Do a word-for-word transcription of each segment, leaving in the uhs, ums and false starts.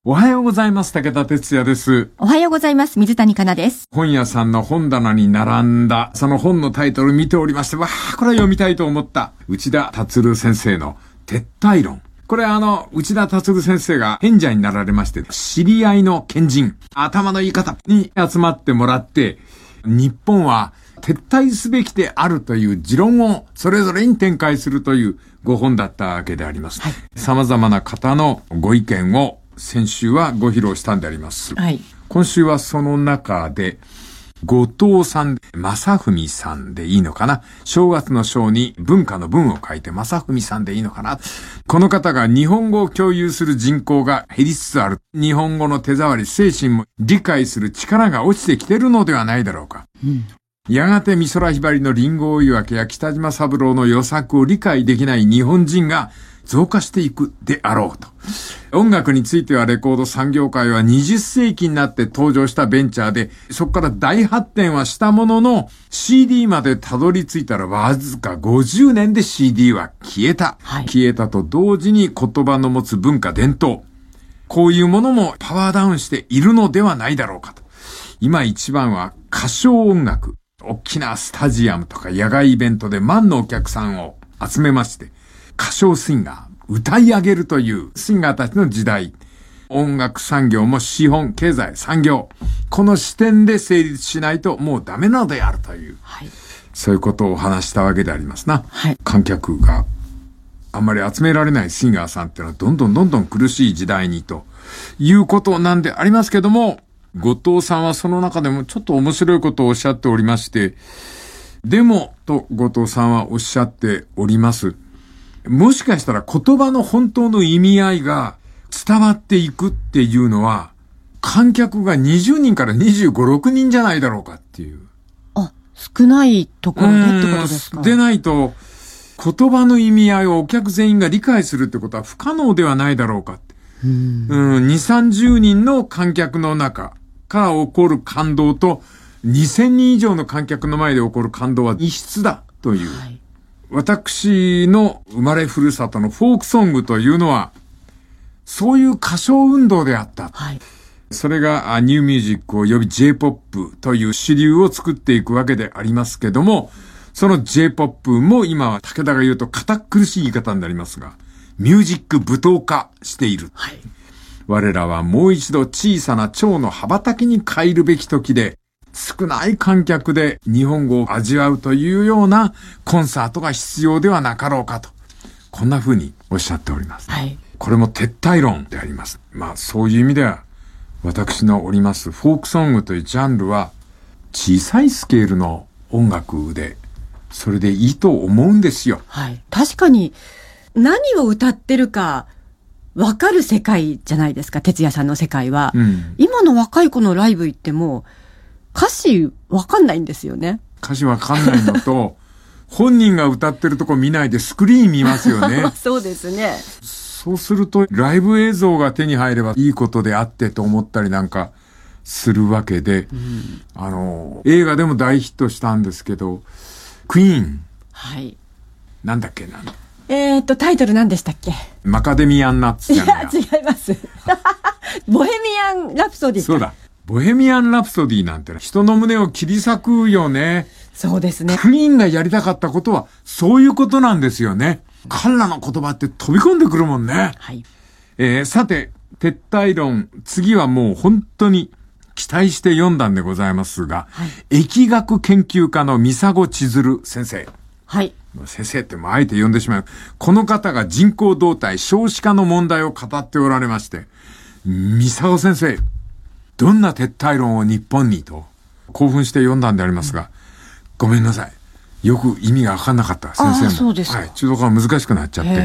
おはようございます。武田哲也です。 おはようございます。水谷香奈です。 本屋さんの本棚に並んだ、その本のタイトル見ておりまして、わあ、これは読みたいと思った。内田達先生の撤退論。これあの、内田達先生が賢者になられまして、知り合いの賢人、頭のいい方に集まってもらって、日本は撤退すべきであるという持論をそれぞれに展開するというご本だったわけであります。はい、様々な方のご意見を先週はご披露したんであります。はい、今週はその中で、後藤さん、正文さんでいいのかな、正月の正に文化の文を書いて正文さんでいいのかな。この方が日本語を共有する人口が減りつつある。日本語の手触り、精神も理解する力が落ちてきているのではないだろうか。うん、やがて美空ひばりのリンゴ追い分けや北島三郎の予作を理解できない日本人が増加していくであろうと。音楽についてはレコード産業界はにじゅっせいきになって登場したベンチャーで、そこから大発展はしたものの シーディー までたどり着いたらわずかごじゅうねんで シーディー は消えた、はい、消えたと同時に言葉の持つ文化伝統、こういうものもパワーダウンしているのではないだろうかと。今一番は歌唱音楽、大きなスタジアムとか野外イベントで万のお客さんを集めまして、歌唱シンガー、歌い上げるというシンガーたちの時代。音楽産業も資本、経済、産業。この視点で成立しないともうダメなのであるという。はい、そういうことを話したわけでありますな。はい、観客があんまり集められないシンガーさんっていうのはどんどんどんどん苦しい時代にということなんでありますけども、後藤さんはその中でもちょっと面白いことをおっしゃっておりまして、でも、と後藤さんはおっしゃっております。もしかしたら言葉の本当の意味合いが伝わっていくっていうのは、観客がにじゅうにんからにじゅうご、ろくにんじゃないだろうかっていう。 あ、少ないところでってことですか？ でないと、言葉の意味合いをお客全員が理解するってことは不可能ではないだろうかって。うん、うん、に、さんじゅうにんの観客の中から起こる感動と、にせんにん以上の観客の前で起こる感動は異質だという。はい、私の生まれふるさとのフォークソングというのは、そういう歌唱運動であった。はい、それがニューミュージックを呼び J-ポップ という主流を作っていくわけでありますけども、その J-ポップ も今は武田が言うと堅苦しい言い方になりますが、ミュージック舞踏化している。はい、我らはもう一度小さな蝶の羽ばたきに変えるべき時で、少ない観客で日本語を味わうというようなコンサートが必要ではなかろうかと。こんな風におっしゃっております。はい、これも撤退論であります。まあそういう意味では、私のおりますフォークソングというジャンルは小さいスケールの音楽で、それでいいと思うんですよ。 はい。確かに何を歌ってるかわかる世界じゃないですか、哲也さんの世界は。うん、今の若い子のライブ行っても、歌詞わかんないんですよね。 歌詞わかんないのと、本人が歌ってるとこ見ないでスクリーン見ますよね。 そうですね。 そうすると、ライブ映像が手に入ればいいことであってと思ったりなんかするわけで、うん、あの、映画でも大ヒットしたんですけど、クイーン。はい。なんだっけなんだ。 えーっと、タイトル何でしたっけ？ マカデミアンナッツじゃない。 いや、違います。ボヘミアン・ラプソディ。 そうだ。ボヘミアン・ラプソディなんて人の胸を切り裂くよね。 そうですね。 クイーンがやりたかったことはそういうことなんですよね。彼らの言葉って飛び込んでくるもんね。はい。えー、さて、撤退論、次はもう本当に期待して読んだんでございますが、はい、疫学研究家の三佐千鶴先生。はい。先生ってもうあえて呼んでしまう。この方が人口動態、少子化の問題を語っておられまして、三佐先生、どんな撤退論を日本にと興奮して読んだんでありますが、うん、ごめんなさい。よく意味が分かんなかった。先生も。 そうですか。 はい。中途から難しくなっちゃって。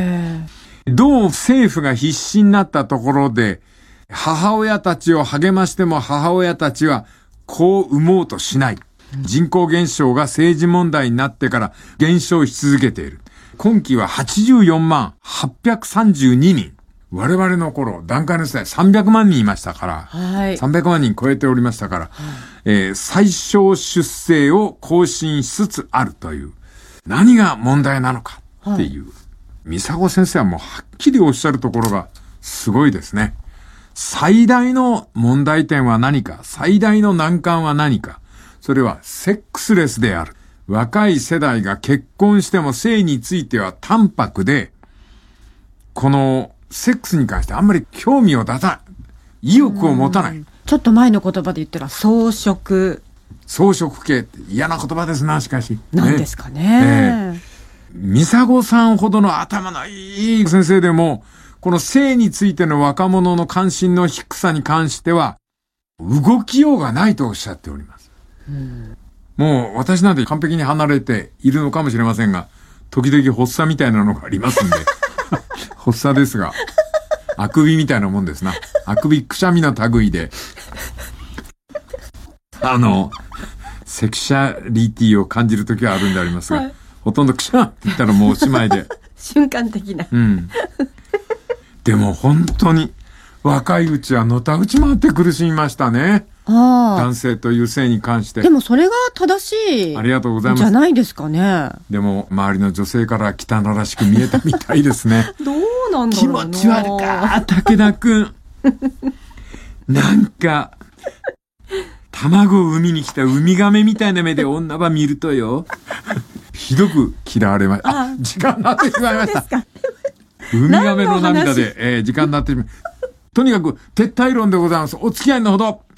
どう政府が必死になったところで、母親たちを励ましても母親たちは子を産もうとしない。人口減少が政治問題になってから減少し続けている。今期ははちじゅうよんまんはっぴゃくさんじゅうににん。我々の頃、段階の世代さんびゃくまんにんいましたから、はい、さんびゃくまんにん超えておりましたから、はい、えー、最小出生を更新しつつあるという、何が問題なのかっていう、はい、三佐先生はもうはっきりおっしゃるところがすごいですね。 最大の問題点は何か、最大の難関は何か、それはセックスレスである。若い世代が結婚しても性については淡白で、このセックスに関してあんまり興味を出さない。意欲を持たない。 ちょっと前の言葉で言ったら装飾。 装飾系って嫌な言葉ですな、しかし。 何ですかね。 ええミサゴさんほどの頭のいい先生でも、この性についての若者の関心の低さに関しては、動きようがないとおっしゃっております。うん、もう私なんて完璧に離れているのかもしれませんが、時々発作みたいなのがありますんで、発作ですが、あくびみたいなもんですな。あくびくしゃみの類で、あの、セクシャリティを感じるときはあるんでありますが、はい、ほとんどくしゃんって言ったらもうおしまいで。 瞬間的な。 うん。でも本当に若いうちはのたうち回って苦しみましたね。ああ。男性という性に関して。 でもそれが正しい。 ありがとうございます。 じゃないですかね。 でも周りの女性から汚らしく見えたみたいですね。 どうなんだろうな。 気持ち悪か、武田くん。なんか、卵を産みに来たウミガメみたいな目で女ば見るとよ。ひどく嫌われました。あ、時間になってしまいました。ウミガメの涙で、えー、時間になってしまいました。とにかく、撤退論でございます。お付き合いのほど。